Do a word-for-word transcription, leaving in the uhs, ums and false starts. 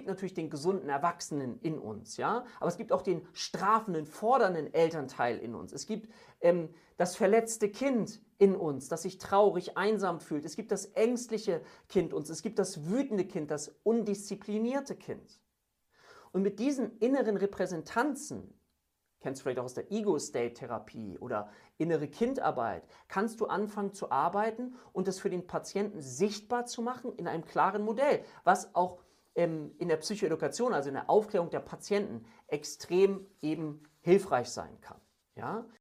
gibt natürlich den gesunden Erwachsenen in uns, ja, aber es gibt auch den strafenden, fordernden Elternteil in uns. Es gibt ähm, das verletzte Kind in uns, das sich traurig, einsam fühlt. Es gibt das ängstliche Kind in uns. Es gibt das wütende Kind, das undisziplinierte Kind. Und mit diesen inneren Repräsentanzen, kennst du vielleicht auch aus der Ego-State-Therapie oder innere Kindarbeit, kannst du anfangen zu arbeiten und das für den Patienten sichtbar zu machen in einem klaren Modell, was auch ähm, in der Psychoedukation, also in der Aufklärung der Patienten, extrem eben hilfreich sein kann. Ja?